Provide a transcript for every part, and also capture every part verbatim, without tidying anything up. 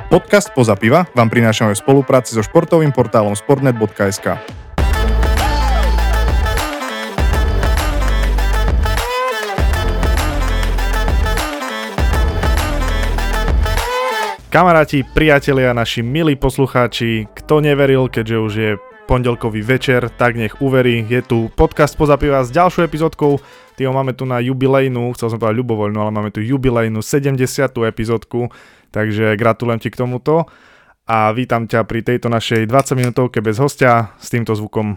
Podcast Spoza piva vám prinášame v spolupráci so športovým portálom sportnet bodka es ká. Kamaráti, priatelia, naši milí poslucháči, kto neveril, keďže už je pondelkový večer, tak nech uverí, je tu podcast Spoza piva s ďalšou epizódkou. Týho máme tu na jubilejnú, chcel som povedať ľubovoľnú, ale máme tu jubilejnú sedemdesiatu epizódku, takže gratulujem ti k tomuto a vítam ťa pri tejto našej dvadsaťminútovke bez hostia s týmto zvukom.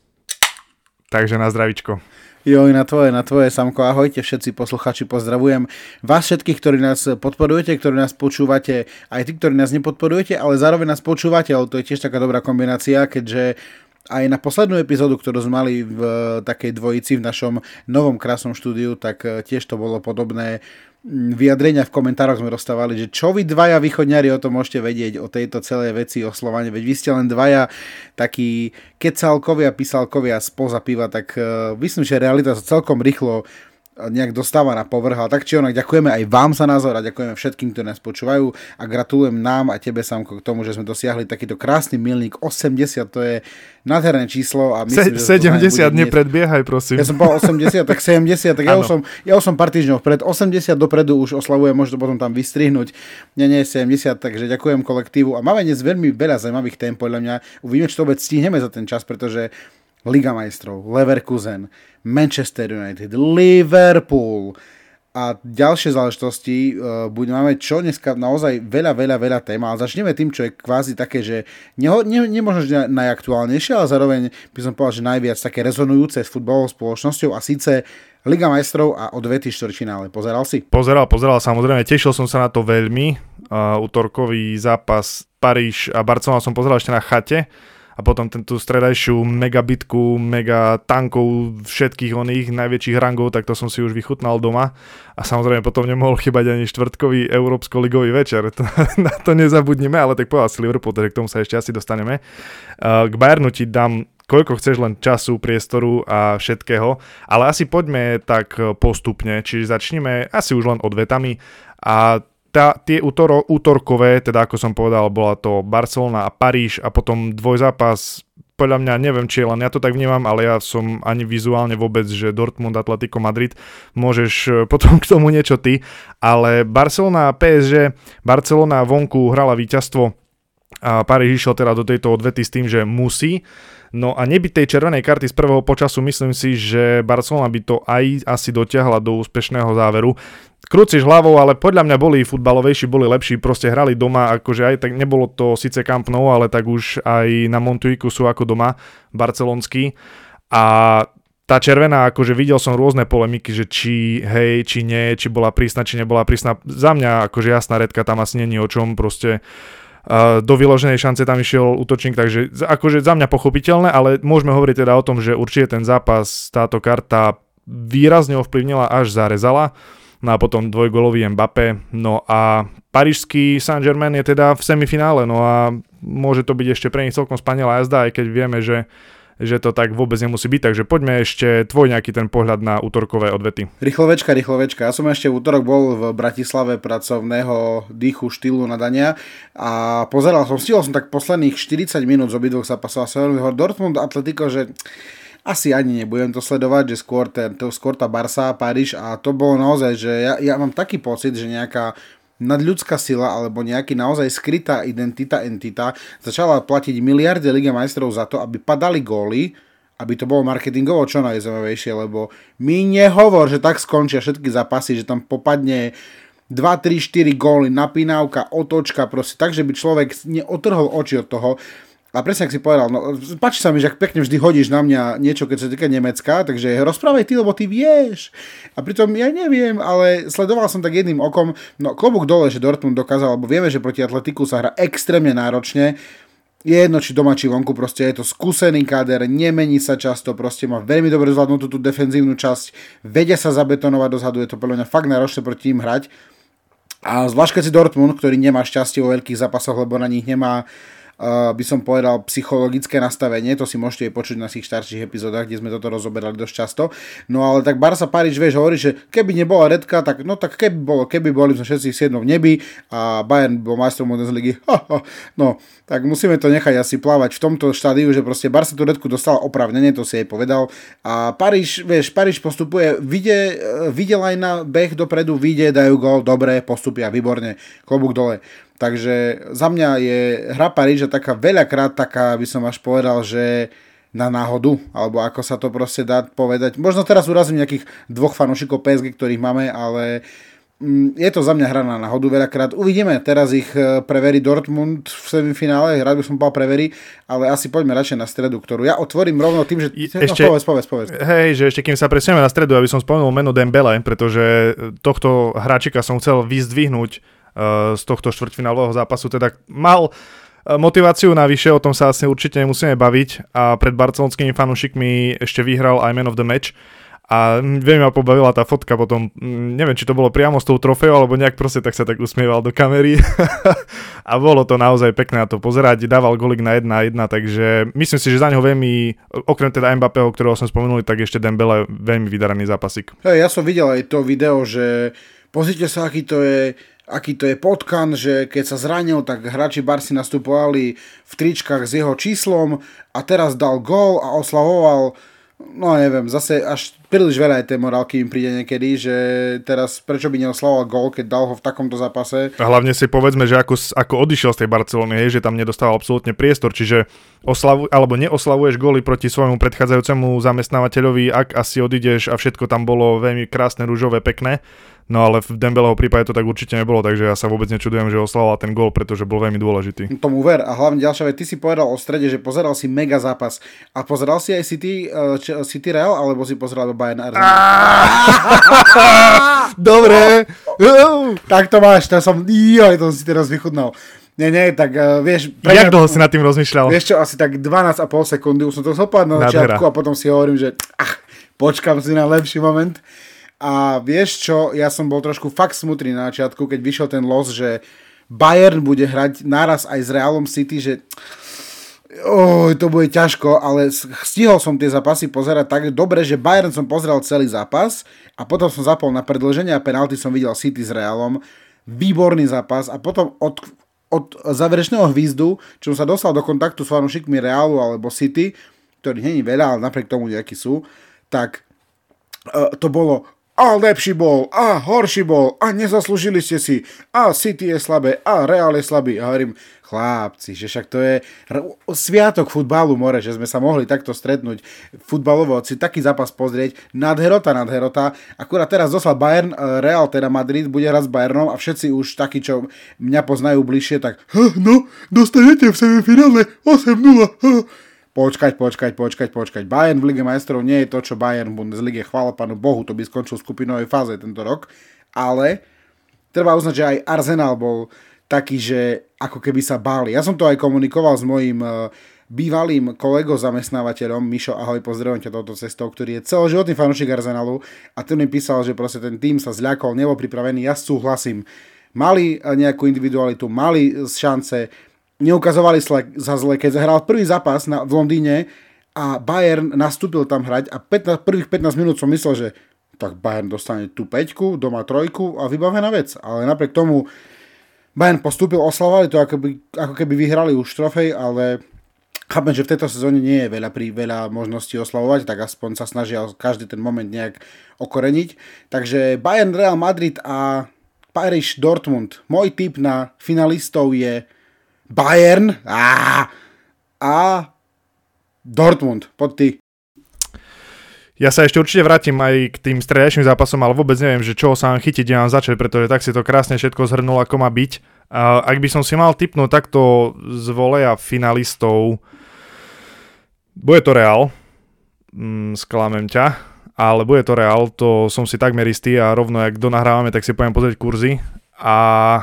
Takže na zdravičko. Joj, na tvoje, na tvoje, Samko, ahojte všetci posluchači, pozdravujem vás všetkých, ktorí nás podporujete, ktorí nás počúvate, aj tí, ktorí nás nepodporujete, ale zároveň nás počúvate, ale to je tiež taká dobrá kombinácia, keďže aj na poslednú epizódu, ktorú sme mali v takej dvojici v našom novom krásnom štúdiu, tak tiež to bolo podobné. Vyjadrenia v komentároch sme dostávali, že čo vy dvaja východňari o tom môžete vedieť, o tejto celej veci, o Slovane, veď vy ste len dvaja takí kecálkovia, písalkovia spoza piva, tak uh, myslím, že realita sa celkom rýchlo nejak dostáva na povrch, ale tak či onak ďakujeme aj vám za názor a ďakujeme všetkým, ktorí nás počúvajú a gratulujem nám a tebe, Samko, k tomu, že sme dosiahli takýto krásny milník osemdesiat, to je nádherné číslo a myslím, Se- sedemdesiat nepredbiehaj, prosím. Ja som povedal osemdesiat, tak sedemdesiat, tak ja už, som, ja už som pár týždňov vpred, osemdesiat dopredu už oslavujem, môžem to potom tam vystrihnúť, nie, nie, sedemdesiat, takže ďakujem kolektívu a máme dnes veľmi veľa zaujímavých tém, podľa mňa, uvidíme, či to vôbec stihneme za ten čas, pretože Liga majstrov, Leverkusen, Manchester United, Liverpool a ďalšie záležitosti. Uh, máme čo dneska naozaj veľa, veľa, veľa tém, ale začneme tým, čo je kvázi také, že neho, ne, nemožno najaktuálnejšie, ale zároveň by som povedal, že najviac také rezonujúce s futbalovou spoločnosťou a síce Liga majstrov a odvety štvrťfinále. Pozeral si? Pozeral, pozeral, samozrejme, tešil som sa na to veľmi. Uh, útorkový zápas Paríž a Barcelona som pozeral ešte na chate. A potom tú stredajšiu megabitku, mega tankov všetkých oných najväčších rangov, tak to som si už vychutnal doma. A samozrejme potom nemohol chýbať ani štvrtkový európsko-ligový večer. Na to nezabudnime, ale tak povedal si Liverpool, takže k tomu sa ešte asi dostaneme. K Bayernu ti dám koľko chceš len času, priestoru a všetkého, ale asi poďme tak postupne, čiže začneme asi už len odvetami a Tá, tie útoro, útorkové, teda ako som povedal, bola to Barcelona a Paríž a potom dvojzápas, podľa mňa neviem, či len ja to tak vnímam, ale ja som ani vizuálne vôbec, že Dortmund, Atletico Madrid, môžeš potom k tomu niečo ty, ale Barcelona a pé es gé, Barcelona vonku hrala víťazstvo a Paríž išiel teda do tejto odvety s tým, že musí. No a nebyť tej červenej karty z prvého počasu, myslím si, že Barcelona by to aj asi dotiahla do úspešného záveru. Krúciš hlavou, ale podľa mňa boli futbalovejší, boli lepší, proste hrali doma, akože aj tak nebolo to síce Camp Nou, ale tak už aj na Montjuicu sú ako doma, barcelonský. A tá červená, akože videl som rôzne polemiky, že či hej, či nie, či bola prísna, či nebola prísna. Za mňa akože jasná redka, tam asi nie je o čom, proste uh, do vyloženej šance tam išiel útočník, takže akože za mňa pochopiteľné, ale môžeme hovoriť teda o tom, že určite ten zápas, táto karta výrazne ovplyvnila, až zarezala. No a potom dvojgolový Mbappé, no a parížský Saint-Germain je teda v semifinále, no a môže to byť ešte pre nich celkom spanilá jazda, aj keď vieme, že, že to tak vôbec nemusí byť, takže poďme ešte tvoj nejaký ten pohľad na útorkové odvety. Rýchlovečka, rýchlovečka, ja som ešte v útorok bol v Bratislave pracovného dýchu, štýlu, nadania a pozeral som, stihol som tak posledných štyridsať minút z obidvoch zápasov a som hovoril Dortmund, Atletico, že asi ani nebudem to sledovať, že skôr, ten, to, skôr tá Barsa, Paríž a to bolo naozaj, že ja, ja mám taký pocit, že nejaká nadľudská sila alebo nejaký naozaj skrytá identita, entita začala platiť miliardy Ligy majstrov za to, aby padali góly, aby to bolo marketingovo čo najzaujímavejšie, lebo mi nehovor, že tak skončia všetky zápasy, že tam popadne dva, tri, štyri góly, napínavka, otočka, proste tak, že by človek neotrhol oči od toho. A presne, ak si povedal, no, páči sa mi, že pekne vždy hodíš na mňa niečo, keď sa týka Nemecka, takže rozprávaj ty, lebo ty vieš. A pritom ja neviem, ale sledoval som tak jedným okom, no klobúk dole, že Dortmund dokázal, lebo vieme, že proti Atletiku sa hrá extrémne náročne. Je jedno, či doma, či vonku, proste je to skúsený káder, nemení sa často, proste má veľmi dobre zvládnutú tú defenzívnu časť, vedia sa zabetonovať dozadu, je to podľa mňa fakt náročné proti ním hrať. A zvlášť keď si Dortmund, ktorý nemá šťastie vo veľkých zápasoch, lebo na nich nemá uh, by som povedal, psychologické nastavenie, to si môžete počuť na tých starších epizódach, kde sme toto rozoberali dosť často. No ale tak Barca Paríž, vieš, hovorí, že keby nebola redka, tak no tak keby bolo, keby boli sme všetci v siedmom v nebi a Bayern bol majstrom Bundesligy, no tak musíme to nechať asi plávať v tomto štádiu, že proste Barca tú redku dostala oprávnene, to si jej povedal. A Paríž, vieš, Paríž postupuje, vidie, videl aj na beh dopredu, vidie, dajú gól, dobre, postupia, výborne, klobúk dole. Takže za mňa je hra Paríža taká veľakrát taká, by som až povedal, že na náhodu, alebo ako sa to proste dá povedať. Možno teraz urazím nejakých dvoch fanúšikov pé es gé, ktorých máme, ale je to za mňa hra na náhodu veľakrát. Uvidíme, teraz ich preverí Dortmund v semifinále, rád by som povedal preverí, ale asi poďme radšej na stredu, ktorú ja otvorím rovno tým, že... Ešte, no, povedz, povedz, povedz. Hej, že ešte kým sa presunieme na stredu, aby som spomenul meno Dembele, pretože tohto hráčika som chcel vyzdvihnúť z tohto štvrťfinálového zápasu, teda mal motiváciu navyše, o tom sa asi určite nemusíme baviť a pred barcelonskými fanúšikmi ešte vyhral aj Man of the Match a veľmi ma pobavila tá fotka potom, neviem, či to bolo priamo s tou trofejou, alebo nejak proste tak sa tak usmieval do kamery a bolo to naozaj pekné na to pozerať, dával golik na jedna jedna, takže myslím si, že za ňo veľmi, okrem teda Mbappého, ktorého som spomenuli, tak ešte Dembele veľmi vydaraný zápasík. Hey, ja som videl aj to video, že pozrite sa, aký to je aký to je potkan, že keď sa zranil, tak hráči Barcy nastupovali v tričkách s jeho číslom a teraz dal gól a oslavoval, no neviem, zase až príliš veľa aj tej morálky im príde niekedy, že teraz prečo by neoslavoval gól, keď dal ho v takomto zápase. A hlavne si povedzme, že ako, ako odišiel z tej Barcelony, hej, že tam nedostával absolútne priestor, čiže oslavu, alebo neoslavuješ góly proti svojmu predchádzajúcemu zamestnávateľovi, ak asi odídeš a všetko tam bolo veľmi krásne, ružové, pekné. No ale v Dembeleho prípade to tak určite nebolo, takže ja sa vôbec nečudujem, že oslavoval ten gól, pretože bol veľmi dôležitý. Tomu ver. A hlavne ďalšia vec, ty si povedal o strede, že pozeral si mega zápas. A pozeral si aj City, uh, City Real, alebo si pozeral do Bayern Arsenal? Dobre. Tak to máš, to som, joj, to si teraz vychutnal. Nie, nie, tak uh, vieš... Jak dlho si nad tým rozmýšľal? Vieš čo, asi tak dvanásť a pol sekundy, už som to zopadl na začiatku a potom si hovorím, že ach, počkám si na lepší moment. A vieš čo, ja som bol trošku fakt smutný na začiatku, keď vyšiel ten los, že Bayern bude hrať naraz aj s Realom City, že oj, to bude ťažko, ale stihol som tie zápasy pozerať tak dobre, že Bayern som pozrel celý zápas a potom som zapol na predĺženie a penalty som videl City s Realom. Výborný zápas a potom od, od záverečného hvízdu, čo sa dostal do kontaktu s fanúšikmi Realu alebo City, ktorých nie je veľa, ale napriek tomu nejakí sú, tak uh, to bolo a lepší bol, a horší bol, a nezaslúžili ste si, a City je slabé, a Real je slabý. A hovorím, chlapci, že však to je r- sviatok futbalu, more, že sme sa mohli takto stretnúť futbalovo, si taký zápas pozrieť, nadherota, nadherota. Akurát teraz dostal Bayern, Real, teda Madrid, bude hrať s Bayernom a všetci už takí, čo mňa poznajú bližšie, tak no, dostanete v semifinále osem nula. Počkať, počkať, počkať, počkať. Bayern v Lige majstrov nie je to, čo Bayern v Bundeslige, chvála pánu Bohu, to by skončil v skupinovej fáze tento rok, ale treba uznať, že aj Arsenal bol taký, že ako keby sa báli. Ja som to aj komunikoval s mojím uh, bývalým kolegom zamestnávateľom, Mišo, ahoj, pozdravujem ťa touto cestou, ktorý je celoživotný fanúšik Arsenalu a ten mi písal, že proste ten tým sa zľakol, nebol pripravený, ja súhlasím. Mali nejakú individualitu, mali šance, neukazovali sa zle, keď zahral prvý zápas na, v Londýne a Bayern nastúpil tam hrať a pätnásť, prvých pätnásť minút som myslel, že tak Bayern dostane tú päťku, doma trojku a vybavená vec. Ale napriek tomu Bayern postúpil, oslavovali to, ako, by, ako keby vyhrali už trofej, ale chápem, že v tejto sezóne nie je veľa, pri, veľa možností oslavovať, tak aspoň sa snažia každý ten moment nejak okoreniť. Takže Bayern, Real Madrid a Paris Dortmund. Môj tip na finalistov je Bayern a, a Dortmund. Poď ty. Ja sa ešte určite vrátim aj k tým stredajším zápasom, ale vôbec neviem, že čoho sa mám chytiť, kde mám začať, pretože tak si to krásne všetko zhrnul, ako má byť. A ak by som si mal tipnúť takto z voleja finalistov, bude to Real, mm, sklamem ťa, ale bude to Real, to som si takmer istý a rovno, jak donahrávame, tak si poviem pozrieť kurzy a,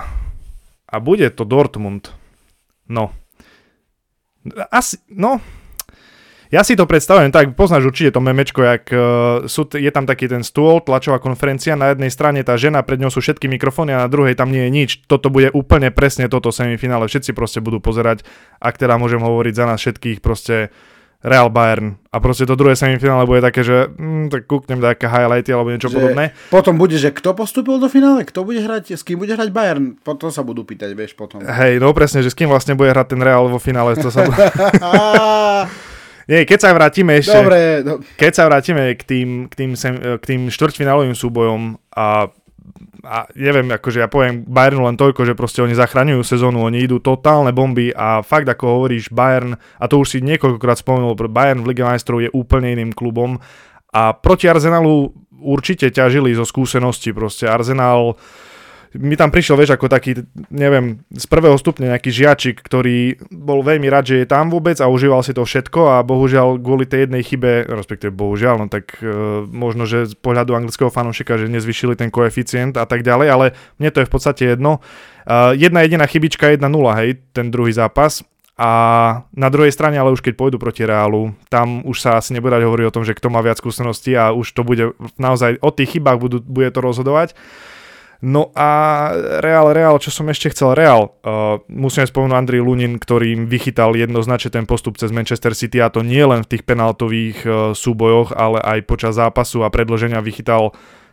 a bude to Dortmund. No. Asi, no. Ja si to predstavujem tak, poznáš určite to memečko, jak uh, sú, je tam taký ten stôl, tlačová konferencia, na jednej strane tá žena, pred ňou sú všetky mikrofóny a na druhej tam nie je nič. Toto bude úplne presne toto semifinále, všetci proste budú pozerať, ak teda môžem hovoriť za nás všetkých, proste Real Bayern. A proste to druhé semifinále bude také, že mm, tak kúknem nejaké highlighty alebo niečo že podobné. Potom bude, že kto postúpil do finále, kto bude hrať, s kým bude hrať Bayern. Potom sa budú pýtať, vieš, potom. Hej, no presne, že s kým vlastne bude hrať ten Real vo finále, to sa bude... Nie, keď sa vrátime ešte... Dobre. No. Keď sa vrátime k tým, k tým, sem, k tým štvrťfinálovým súbojom a a neviem, akože ja poviem Bayernu len toľko, že proste oni zachraňujú sezónu, oni idú totálne bomby a fakt ako hovoríš Bayern, a to už si niekoľkokrát spomenul, Bayern v Lige majstrov je úplne iným klubom a proti Arsenalu určite ťažili zo skúsenosti, proste Arsenal mi tam prišiel, vieš, ako taký, neviem, z prvého stupňa nejaký žiačik, ktorý bol veľmi rád, že je tam vôbec a užíval si to všetko a bohužiaľ kvôli tej jednej chybe, respektíve bohužiaľ, no tak e, možno, že z pohľadu anglického fanúšika, že nezvyšili ten koeficient a tak ďalej, ale mne to je v podstate jedno. E, jedna jediná chybička, jedna nula, hej, ten druhý zápas. A na druhej strane, ale už keď pôjdu proti Reálu, tam už sa asi nebude dať hovoriť o tom, že kto má viac skúseností a už to bude naozaj o tých chybách budú, bude to rozhodovať. No a Real, Real, čo som ešte chcel, Real, uh, musíme spomenúť Andrej Lunin, ktorý im vychytal jednoznačne ten postup cez Manchester City a to nie len v tých penaltových uh, súbojoch, ale aj počas zápasu a predĺženia vychytal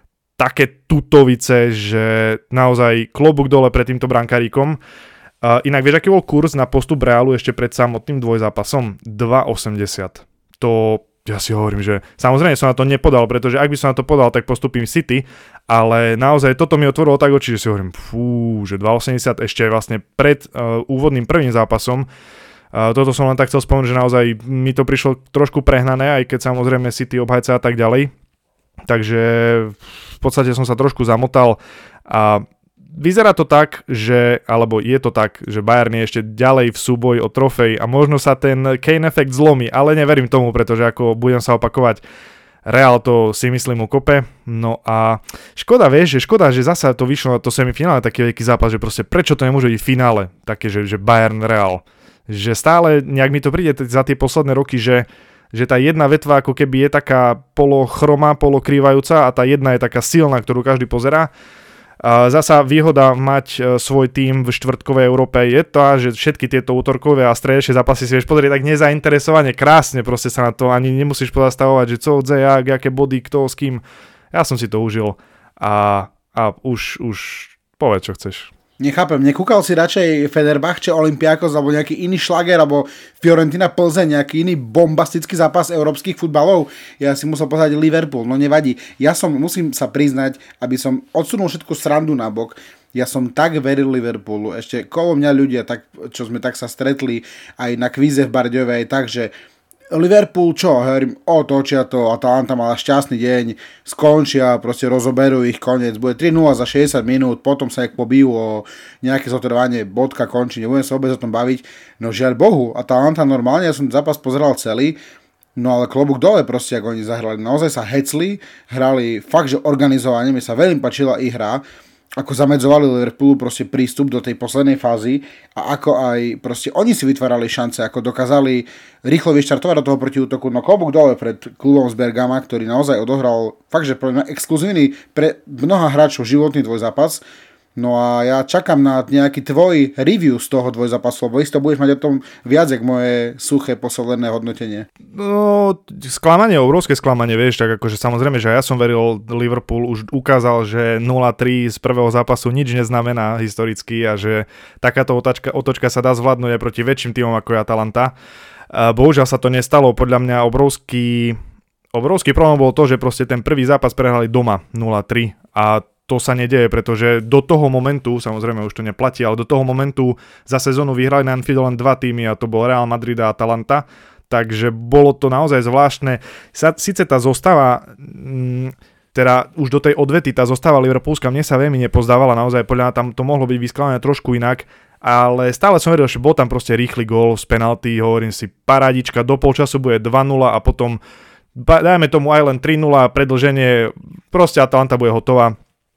také tutovice, že naozaj klobúk dole pred týmto brankárikom. Uh, inak vieš, aký bol kurz na postup Realu ešte pred samotným dvojzápasom? dva osemdesiat. To... Ja si hovorím, že samozrejme som na to nepodal, pretože ak by som na to podal, tak postupím City, ale naozaj toto mi otvorilo tak oči, že si hovorím, fú, že dva osemdesiat ešte vlastne pred uh, úvodným prvým zápasom. Uh, toto som len tak chcel spomenúť, že naozaj mi to prišlo trošku prehnané, aj keď samozrejme City obhajca a tak ďalej. Takže v podstate som sa trošku zamotal a vyzerá to tak, že, alebo je to tak, že Bayern je ešte ďalej v súboji o trofej a možno sa ten Kane efekt zlomí, ale neverím tomu, pretože ako budem sa opakovať, Real to si myslím ukope. No a škoda, vieš, že škoda, že zasa to vyšlo na to semifinále, taký veľký zápas, že proste prečo to nemôže byť v finále, také, že, že Bayern Real. Že stále nejak mi to príde za tie posledné roky, že že tá jedna vetva ako keby je taká polochroma, polokrývajúca a tá jedna je taká silná, ktorú každý pozerá. Zasa výhoda mať svoj tím v štvrtkovej Európe je to, že všetky tieto útorkové a strednejšie zápasy si vieš pozrieť tak nezainteresovane, krásne, proste sa na to ani nemusíš pozastavovať, že co odze, jak, aké body, kto s kým. Ja som si to užil a, a už, už povedz, čo chceš. Nechápem, nekúkal si radšej Fenerbahče, Olympiakos alebo nejaký iný šlager alebo Fiorentina Plzeň, nejaký iný bombastický zápas európskych futbalov. Ja si musel pozrieť Liverpool, no nevadí. Ja som, musím sa priznať, aby som odsunul všetku srandu na bok. Ja som tak veril Liverpoolu, ešte kolo mňa ľudia, tak, čo sme tak sa stretli aj na kvíze v Bardejove, aj tak, že Liverpool čo, hovorím, otočia to, Atalanta mala šťastný deň, skončia, proste rozoberú ich koniec, bude tri nula za šesťdesiat minút, potom sa jak pobijú o nejaké zotrvanie, bodka končí, nebudem sa vôbec o tom baviť, no žiaľ Bohu, Atalanta normálne, ja som zápas pozeral celý, no ale klobúk dole proste, ako oni zahrali, naozaj sa hecli, hrali fakt, že organizovane, mi sa veľmi páčila ich hra, ako zamedzovali Liverpoolu proste prístup do tej poslednej fázy a ako aj proste oni si vytvárali šance, ako dokázali rýchlo vyštartovať do toho protiútoku, no klobúk dole pred klubom z Bergama, ktorý naozaj odohral fakt, že exkluzívny pre mnoha hráčov životný dvojzápas. No a ja čakám na nejaký tvoj review z toho dvojzápasu, lebo isto budeš mať o tom viac, jak moje suché posledné hodnotenie. No, sklamanie, obrovské sklamanie, vieš, tak akože samozrejme, že ja som veril, Liverpool už ukázal, že nula tri z prvého zápasu nič neznamená historicky a že takáto otočka, otočka sa dá zvládnuť aj proti väčším týmom ako je Atalanta. Bohužiaľ sa to nestalo, podľa mňa obrovský, obrovský problém bol to, že proste ten prvý zápas prehrali doma nula tri a to sa nedieje, pretože do toho momentu, samozrejme už to neplatí, ale do toho momentu za sezónu vyhrali na Anfielde len dva týmy a to bol Real Madrid a Atalanta, takže bolo to naozaj zvláštne. Sice tá zostava, teda už do tej odvety tá zostava Liverpoolska mne sa veľmi nepozdávala, naozaj podľa mňa tam to mohlo byť vyskladané trošku inak, ale stále som veril, že bol tam proste rýchly gól z penalty, hovorím si, parádička, do polčasu bude dva nula a potom dajme tomu aj len tri nula predĺženie, proste Atalanta bude hotová.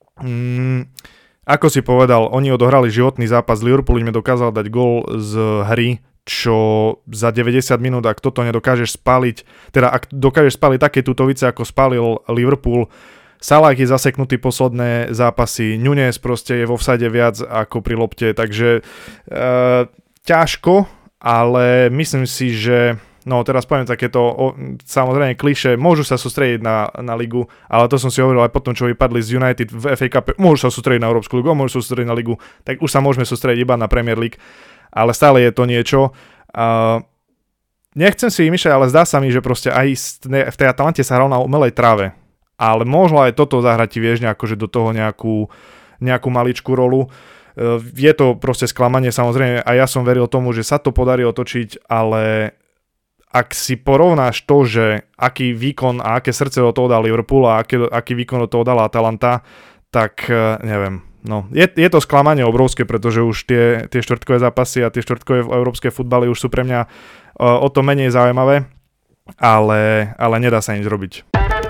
Mm, ako si povedal, oni odohrali životný zápas, Liverpool im dokázal dať gól z hry, čo za deväťdesiat minút, ak toto nedokážeš spáliť, teda ak dokážeš spáliť také tutovice, ako spálil Liverpool. Salah je zaseknutý posledné zápasy, Núñez proste je vo vsade viac ako pri lopte, takže e, ťažko, ale myslím si, že no teraz poviem takéto, o, samozrejme klišé, môžu sa sústrediť na, na ligu, ale to som si hovoril aj potom, čo vypadli z United v ef á Cup, môžu sa sústrediť na Európsku ligu, môžu sa sústrediť na ligu, tak už sa môžeme sústrediť iba na Premier League, ale stále je to niečo. Uh, nechcem si vymýšľať, ale zdá sa mi, že proste aj v tej Atalante sa hral na umelej tráve. Ale možno aj toto zahrať ti vieš nejako, že do toho nejakú, nejakú maličkú rolu. Je to proste sklamanie, samozrejme, a ja som veril tomu, že sa to podarí otočiť, ale ak si porovnáš to, že aký výkon a aké srdce do toho dal Liverpool a aký, aký výkon do toho dala Atalanta, tak neviem. No, je, je to sklamanie obrovské, pretože už tie, tie štvrtkové zápasy a tie štvrtkové európske futbaly už sú pre mňa o to menej zaujímavé, ale, ale nedá sa nič robiť.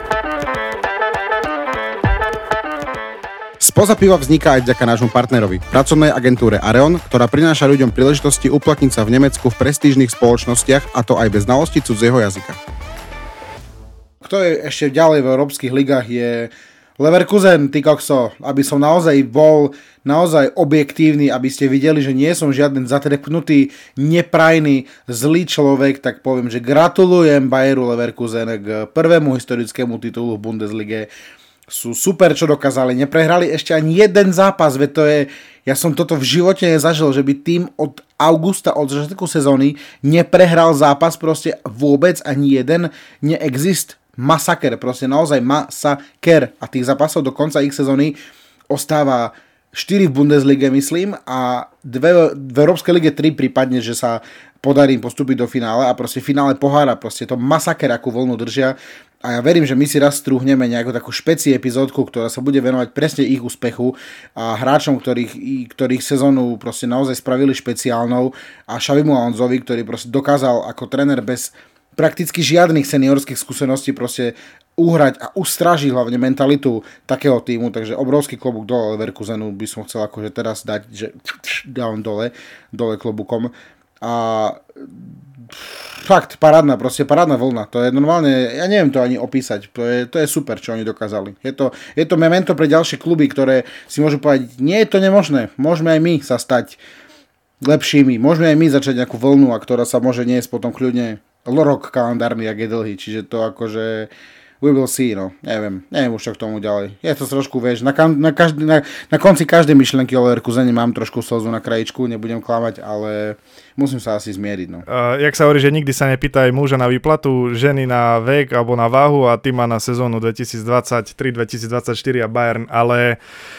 Spoza piva vzniká aj vďaka nášmu partnerovi, pracovnej agentúre Areon, ktorá prináša ľuďom príležitosti uplatniť sa v Nemecku v prestížnych spoločnostiach, a to aj bez znalosti cudzieho jazyka. Kto je ešte ďalej v európskych ligách je Leverkusen, ty kokso, aby som naozaj bol naozaj objektívny, aby ste videli, že nie som žiaden zatrepnutý, neprajný, zlý človek, tak poviem, že gratulujem Bayeru Leverkusen k prvému historickému titulu v Bundeslige. Sú super, čo dokázali. Neprehrali ešte ani jeden zápas, veď to je, ja som toto v živote nezažil, že by tým od augusta, od začiatku sezóny neprehral zápas, proste vôbec ani jeden neexist. Masaker, proste naozaj masaker. A tých zápasov do konca ich sezóny ostáva štyri v Bundeslige, myslím, a dve v Európskej lige tri, prípadne, že sa podarí postúpiť do finále, a proste finále pohára, proste to masaker, akú voľnu držia. A ja verím, že my si raz strúhneme nejakú takú špeci epizódku, ktorá sa bude venovať presne ich úspechu a hráčom, ktorých, ktorých sezónu proste naozaj spravili špeciálnou, a Xavimu Alonsovi, ktorý proste dokázal ako tréner bez prakticky žiadnych seniorských skúseností proste uhrať a ustražiť hlavne mentalitu takého týmu, takže obrovský klobúk dole Leverkusenu by som chcel akože teraz dať, že dávam dole, dole klobúkom. A fakt, parádna, proste parádna vlna. To je normálne, ja neviem to ani opísať. To je, to je super, čo oni dokázali. Je to, je to memento pre ďalšie kluby, ktoré si môžu povedať, nie je to nemožné. Môžeme aj my sa stať lepšími. Môžeme aj my začať nejakú vlnu, a ktorá sa môže niesť potom kľudne rok kalendárny, jak je dlhý. Čiže to akože we will see, no. Neviem, neviem už čo k tomu ďalej. Je to trošku, vieš, na, na, každý, na, na konci každej myšlenky o Leverkusene mám trošku slzu na krajičku, nebudem klamať, ale musím sa asi zmieriť, no. Uh, jak sa hovorí, že nikdy sa nepýtaj muža na výplatu, ženy na vek alebo na váhu, a ty má na sezónu dvetisícdvadsaťtri dvetisícdvadsaťštyri a Bayern, ale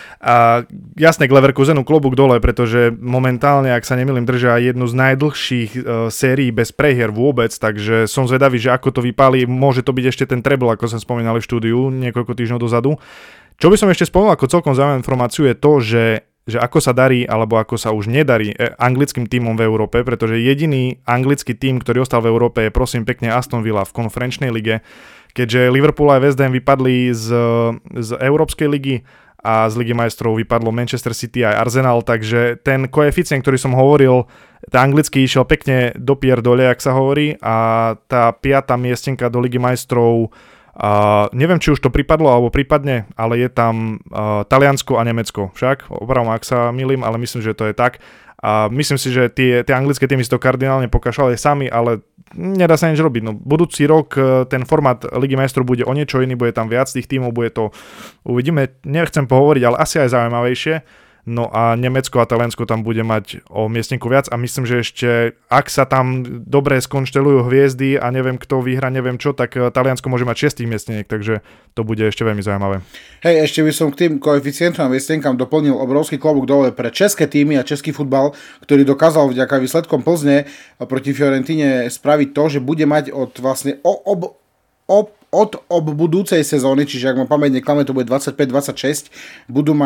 a jasne k Leverkusenu klobúk dole, pretože momentálne, ak sa nemýlim, držia jednu z najdlhších e, sérií bez prehier vôbec, takže som zvedavý, že ako to vypálí. Môže to byť ešte ten treble, ako som spomínal v štúdiu niekoľko týždňov dozadu. Čo by som ešte spomenul ako celkom zaujímavú informáciu je to, že, že ako sa darí, alebo ako sa už nedarí anglickým tímom v Európe, pretože jediný anglický tím, ktorý ostal v Európe, je prosím pekne Aston Villa v konferenčnej lige, keďže Liverpool a West Ham vypadli z, z Európskej ligy a z Ligy majstrov vypadlo Manchester City aj Arsenal, takže ten koeficient, ktorý som hovoril, ten anglický išiel pekne do pier dole, jak sa hovorí, a tá piata miestenka do Ligy majstrov, uh, neviem, či už to pripadlo alebo prípadne, ale je tam uh, Taliansko a Nemecko však, opravom, ak sa milím, ale myslím, že to je tak. A myslím si, že tie, tie anglické týmy si to kardinálne pokašľali sami, ale nedá sa nič robiť. No, budúci rok ten formát Ligy majstrov bude o niečo iný, bude tam viac tých tímov, bude to, uvidíme, nechcem pohovoriť, ale asi aj zaujímavejšie. No a Nemecko a Taliansko tam bude mať o miestninku viac, a myslím, že ešte, ak sa tam dobre skonštelujú hviezdy a neviem kto vyhra, neviem čo, tak Taliansko môže mať šiestich miesteniek, takže to bude ešte veľmi zaujímavé. Hej, ešte by som k tým koeficientom a miestenkám doplnil obrovský klobúk dole pre české týmy a český futbal, ktorý dokázal vďaka výsledkom Plzne proti Fiorentíne spraviť to, že bude mať od vlastne ob, ob, od ob budúcej sezóny, čiže ak ma pamäť neklame, to bude dvadsaťpäť dvadsaťšesť, budú mať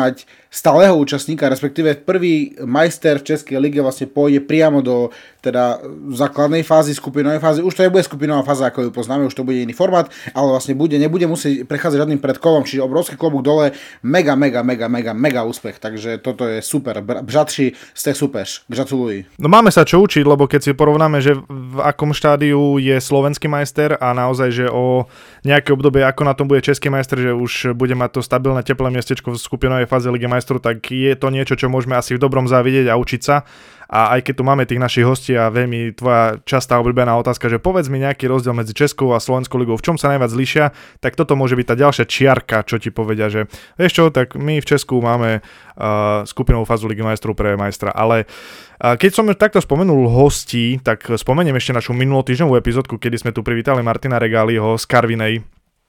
stáleho účastníka, respektíve prvý majster v Českej lige vlastne pôjde priamo do teda základnej fázy, skupinovej fázy. Už to nebude skupinová fáza, ako ju poznáme, už to bude iný formát, ale vlastne bude, nebude musieť prechádzať žiadnym predkolom, čiže obrovský klobúk dole, mega, mega, mega, mega, mega úspech, takže toto je super. Bžatši ste super, gratuluj. No máme sa čo učiť, lebo keď si porovnáme, že v akom štádiu je slovenský majster a naozaj, že o nejaké obdobie, ako na tom bude český majster, že už bude mať to stabilné teplé miestečko v skupinovej fáze Ligy majstrov, tak je to niečo, čo môžeme asi v dobrom závidieť a učiť sa. A aj keď tu máme tých našich hostí a veľmi tvoja častá obľúbená otázka, že povedz mi nejaký rozdiel medzi Českou a Slovenskou ligou, v čom sa najviac líšia, tak toto môže byť tá ďalšia čiarka, čo ti povedia, že vieš čo, tak my v Česku máme uh, skupinovú fázu Ligy majstrov pre majstra, ale uh, keď som takto spomenul hostí, tak spomeniem ešte našu minulotýždňovú epizódku, kedy sme tu privítali Martina Regáliho z Karvinej.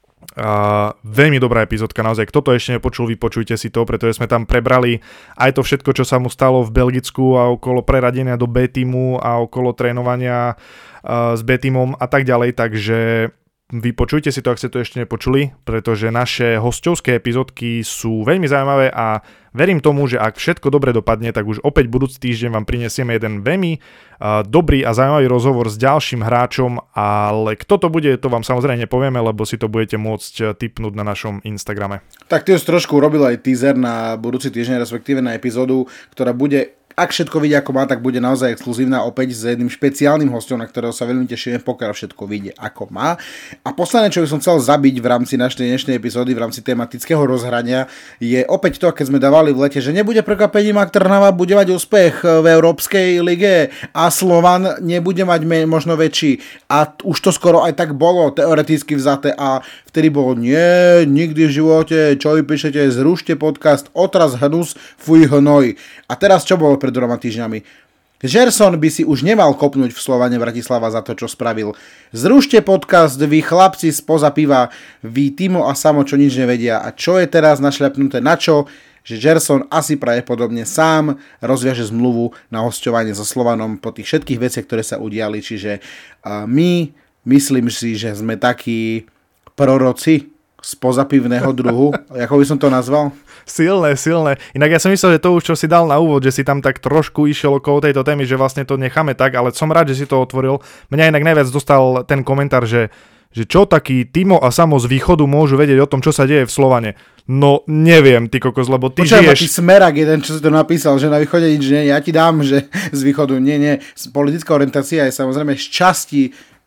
Uh, veľmi dobrá epizódka, naozaj, kto to ešte nepočul, vypočujte si to, pretože sme tam prebrali aj to všetko, čo sa mu stalo v Belgicku a okolo preradenia do B-tímu a okolo trénovania uh, s B-tímom a tak ďalej, takže vypočujte si to, ak ste to ešte nepočuli, pretože naše hosťovské epizódky sú veľmi zaujímavé a verím tomu, že ak všetko dobre dopadne, tak už opäť budúci týždeň vám prinesieme jeden veľmi uh, dobrý a zaujímavý rozhovor s ďalším hráčom, ale kto to bude, to vám samozrejme nepovieme, lebo si to budete môcť tipnúť na našom Instagrame. Tak ty už trošku urobil aj teaser na budúci týždeň, respektíve na epizódu, ktorá bude, ak všetko vidie ako má, tak bude naozaj exkluzívna opäť s jedným špeciálnym hostom, na ktorého sa veľmi tešíme, pokiaľ všetko vidie ako má. A posledné, čo by som chcel zabiť v rámci našej dnešnej epizódy, v rámci tematického rozhrania, je opäť to, keď sme dávali v lete, že nebude prekvapením, ak Trnava bude mať úspech v Európskej lige a Slovan nebude mať možno väčší. A už to skoro aj tak bolo, teoreticky vzaté, a vtedy bolo, nie, nikdy v živote, čo vy píšete, zrušte podcast, otras hnus, fuj hnoj. A teraz čo bolo pred dvoma týždňami? Žerson by si už nemal kopnúť v Slovane Bratislava za to, čo spravil. Zrušte podcast, vy chlapci spoza piva, vy Timo a Samo, čo nič nevedia. A čo je teraz našľapnuté na čo? Že Žerson asi pravdepodobne sám rozviaže zmluvu na hosťovanie so Slovanom po tých všetkých veciach, ktoré sa udiali. Čiže uh, my, myslím si, že sme takí proroci spoza pivného druhu. Ako by som to nazval? Silné, silné. Inak ja som myslel, že to už čo si dal na úvod, že si tam tak trošku išiel okolo tejto témy, že vlastne to necháme tak, ale som rád, že si to otvoril. Mňa inak najviac dostal ten komentár, že, že čo taký Timo a Samo z východu môžu vedieť o tom, čo sa deje v Slovane. No neviem, ty kokos, lebo ty Počujem, žiješ... Počujem, smerak jeden, čo si to napísal, že na východe nič nie, ja ti dám, že z východu nie, nie. Politická orientácia je samozrejme z časti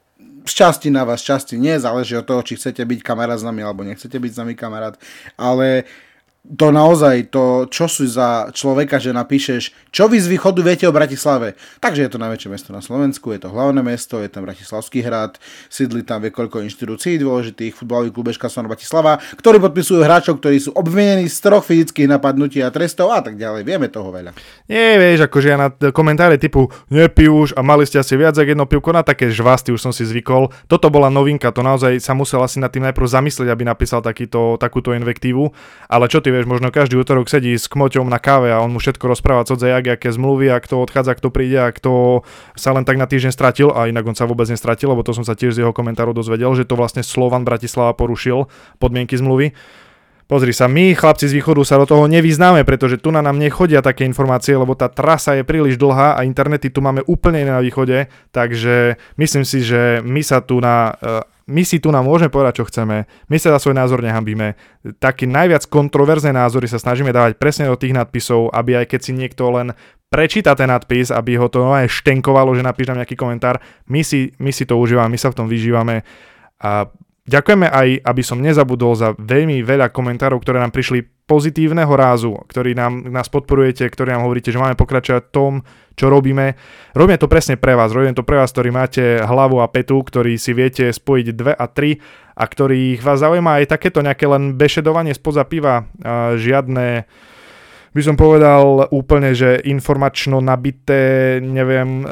z časti na vás, z časti nie, záleží od toho, či chcete byť kamarát s nami, alebo nechcete byť s nami kamarát, ale to naozaj, to čo sú za človeka, že napíšeš, čo vy z východu viete o Bratislave. Takže je to najväčšie mesto na Slovensku, je to hlavné mesto, je tam Bratislavský hrad, sídli tam niekoľko inštitúcií dôležitých, futbalový klub vé ká Slovan Bratislava, ktorí podpisujú hráčov, ktorí sú obvinení z troch fyzických napadnutí a trestov a tak ďalej. Vieme toho veľa. Nie, vieš, akože ja na komentáre typu nepij už a mali ste asi viac ako jedno pivko, na také žvasty už som si zvykol. Toto bola novinka, to naozaj sa musel asi nad tým najprv zamyslieť, aby napísal takýto, takúto invektívu, ale čo ty vieš, možno každý útorok sedí s kmoťom na káve a on mu všetko rozpráva, co jak, aké zmluvy, a kto odchádza, kto príde a kto sa len tak na týždeň stratil, a inak on sa vôbec nestratil, lebo to som sa tiež z jeho komentárov dozvedel, že to vlastne Slovan Bratislava porušil podmienky zmluvy. Pozri sa, my chlapci z východu sa do toho nevyznáme, pretože tu na nám nechodia také informácie, lebo tá trasa je príliš dlhá a internety tu máme úplne iné na východe, takže myslím si, že my sa tu na... My si tu nám môžeme povedať, čo chceme, my sa za svoj názor nehambíme. Taký najviac kontroverzné názory sa snažíme dávať presne do tých nadpisov, aby aj keď si niekto len prečíta ten nadpis, aby ho to aj štenkovalo, že napíš nám nejaký komentár, my si, my si to užívame, my sa v tom vyžívame. A ďakujeme aj, aby som nezabudol, za veľmi veľa komentárov, ktoré nám prišli pozitívneho rázu, ktorí nám, nás podporujete, ktorí nám hovoríte, že máme pokračovať v tom, čo robíme. Robíme to presne pre vás, robíme to pre vás, ktorí máte hlavu a petu, ktorí si viete spojiť dve a tri a ktorých vás zaujíma aj takéto nejaké len bešedovanie spoza piva, a žiadne, by som povedal úplne, že informačno nabité, neviem,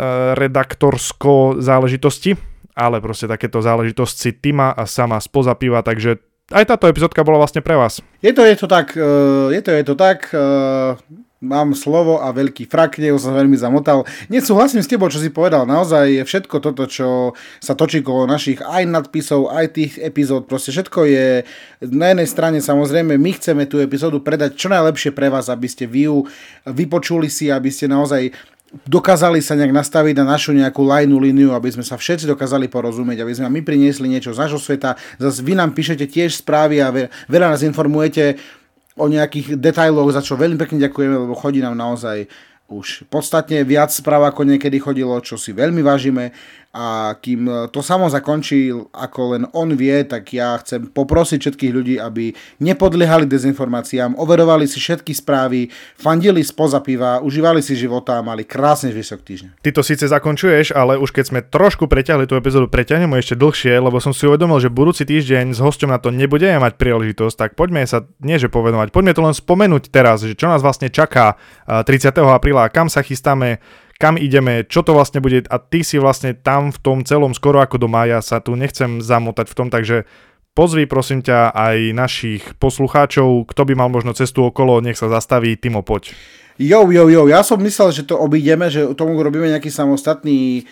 redaktorsko záležitosti, ale proste takéto záležitosti Tima a Sama spoza piva, takže aj táto epizódka bola vlastne pre vás. Je to, je to tak, je to, je to tak, mám slovo a veľký frak, neho som veľmi zamotal. Nesúhlasím s tebou, čo si povedal. Naozaj všetko toto, čo sa točí kolo našich aj nadpisov, aj tých epizód, proste všetko je na jednej strane, samozrejme, my chceme tú epizódu predať čo najlepšie pre vás, aby ste vy ju vypočuli si, aby ste naozaj dokázali sa nejak nastaviť na našu nejakú lajnú líniu, aby sme sa všetci dokázali porozumieť, aby sme my priniesli niečo z nášho sveta. Zas vy nám píšete tiež správy a veľa nás informujete o nejakých detailoch, za čo veľmi pekne ďakujeme, lebo chodí nám naozaj už podstatne viac správ, ako niekedy chodilo, čo si veľmi vážime. A kým to samo zakončí, ako len on vie, tak ja chcem poprosiť všetkých ľudí, aby nepodliehali dezinformáciám, overovali si všetky správy, fandili spoza piva, užívali si života a mali krásny zvyšok týždňa. Ty to síce zakončuješ, ale už keď sme trošku preťahli tú epizódu, preťahnem ešte dlhšie, lebo som si uvedomil, že budúci týždeň s hosťom na to nebudeme mať príležitosť, tak poďme sa, nie že povedovať, poďme to len spomenúť teraz, že čo nás vlastne čaká tridsiateho apríla, kam sa chystáme, kam ideme, čo to vlastne bude a ty si vlastne tam v tom celom skoro ako doma, ja sa tu nechcem zamotať v tom, takže pozvi prosím ťa aj našich poslucháčov, kto by mal možno cestu okolo, nech sa zastaví, Timo, poď. Jo, jo, jo, ja som myslel, že to obídeme, že tomu robíme nejaký samostatný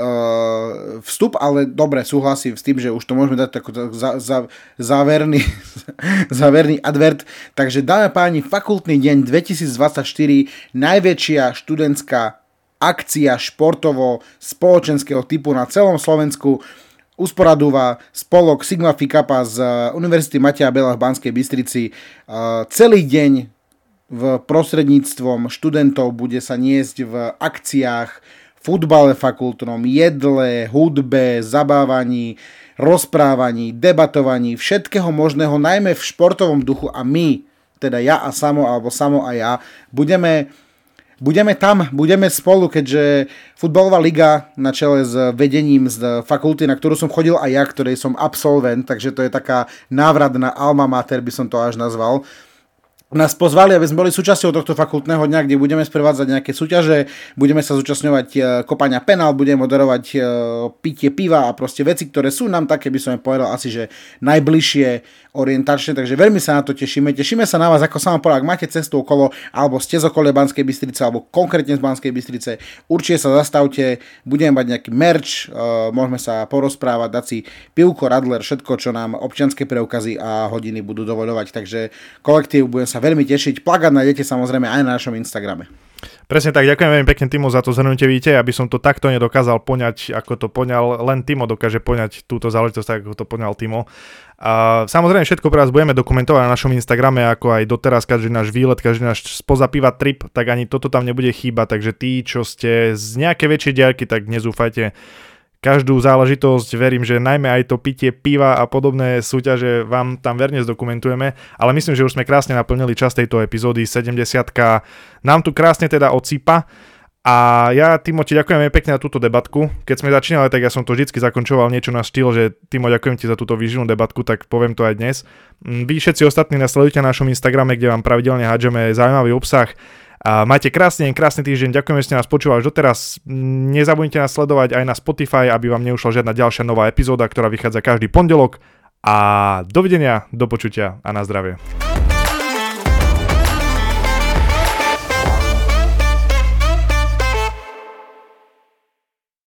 uh, vstup, ale dobre, súhlasím s tým, že už to môžeme dať taký za, za, záverný, záverný advert. Takže dáme páni, fakultný deň dvetisícdvadsaťštyri, najväčšia študentská akcia športovo-spoločenského typu na celom Slovensku usporadúva spolok Sigma Phi Kappa z Univerzity Mateja Bela v Banskej Bystrici. Celý deň v prostredníctvom študentov bude sa niesť v akciách, futbale fakultnom, jedle, hudbe, zabávaní, rozprávaní, debatovaní, všetkého možného, najmä v športovom duchu a my, teda ja a Samo, alebo Samo a ja, budeme Budeme tam, budeme spolu, keďže futbalová liga na čele s vedením z fakulty, na ktorú som chodil aj ja, ktorej som absolvent, takže to je taká návratná alma mater, by som to až nazval, nás pozvali, aby sme boli súčasťou tohto fakultného dňa, kde budeme sprevádzať nejaké súťaže, budeme sa zúčastňovať kopania penál, budeme moderovať pitie piva a proste veci, ktoré sú nám také, by som povedal asi, že najbližšie orientačne, takže veľmi sa na to tešíme. Tešíme sa na vás, ako som vám povedal, ak máte cestu okolo, alebo ste z okolia Banskej Bystrice, alebo konkrétne z Banskej Bystrice, určite sa zastavte, budeme mať nejaký merch, môžeme sa porozprávať, dať si pivko, radler, všetko, čo nám občianske preukazy a hodiny budú dovoľovať, takže kolektív, budem sa veľmi tešiť. Plagát nájdete samozrejme aj na našom Instagrame. Presne tak, ďakujem veľmi pekne Timo za to zhrnutie, vidíte, aby som to takto nedokázal poňať, ako to poňal, len Timo dokáže poňať túto záležitosť, ako to poňal Timo. A samozrejme všetko pre vás budeme dokumentovať na našom Instagrame, ako aj doteraz, každý náš výlet, každý náš spoza piva trip, tak ani toto tam nebude chýbať, takže tí, čo ste z nejakej väčšej diaľky, tak nezúfajte. Každú záležitosť, verím, že najmä aj to pitie piva a podobné súťaže vám tam verne zdokumentujeme, ale myslím, že už sme krásne naplnili čas tejto epizódy, sedemdesiatka nám tu krásne teda odsýpa a ja, Timo, ti ďakujem pekne na túto debatku. Keď sme začínali, tak ja som to vždycky zakončoval niečo na štýl, že Timo, ďakujem ti za túto výživnú debatku, tak poviem to aj dnes. Vy všetci ostatní nás sledujte na našom Instagrame, kde vám pravidelne hádžeme zaujímavý obsah. A majte krásny deň, krásny týždeň, ďakujem, že ste nás počúvali doteraz. Nezabudnite nás sledovať aj na Spotify, aby vám neušla žiadna ďalšia nová epizóda, ktorá vychádza každý pondelok. A dovidenia, do počutia a na zdravie.